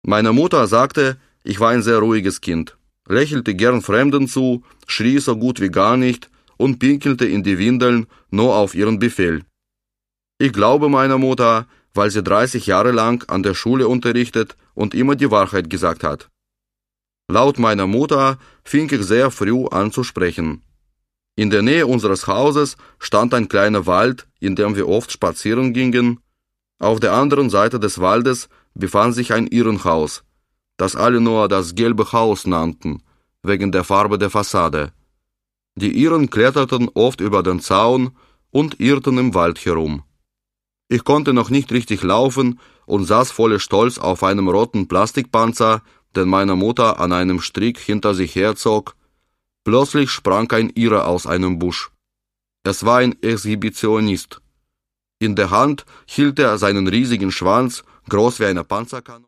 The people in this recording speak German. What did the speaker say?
Meine Mutter sagte, ich war ein sehr ruhiges Kind, lächelte gern Fremden zu, schrie so gut wie gar nicht und pinkelte in die Windeln nur auf ihren Befehl. Ich glaube meiner Mutter, weil sie 30 Jahre lang an der Schule unterrichtet und immer die Wahrheit gesagt hat. Laut meiner Mutter fing ich sehr früh an zu sprechen. In der Nähe unseres Hauses stand ein kleiner Wald, in dem wir oft spazieren gingen. Auf der anderen Seite des Waldes befand sich ein Irrenhaus, das alle nur das gelbe Haus nannten, wegen der Farbe der Fassade. Die Iren kletterten oft über den Zaun und irrten im Wald herum. Ich konnte noch nicht richtig laufen und saß voller Stolz auf einem roten Plastikpanzer, den meine Mutter an einem Strick hinter sich herzog. Plötzlich sprang ein Ire aus einem Busch. Es war ein Exhibitionist. In der Hand hielt er seinen riesigen Schwanz, groß wie eine Panzerkanone.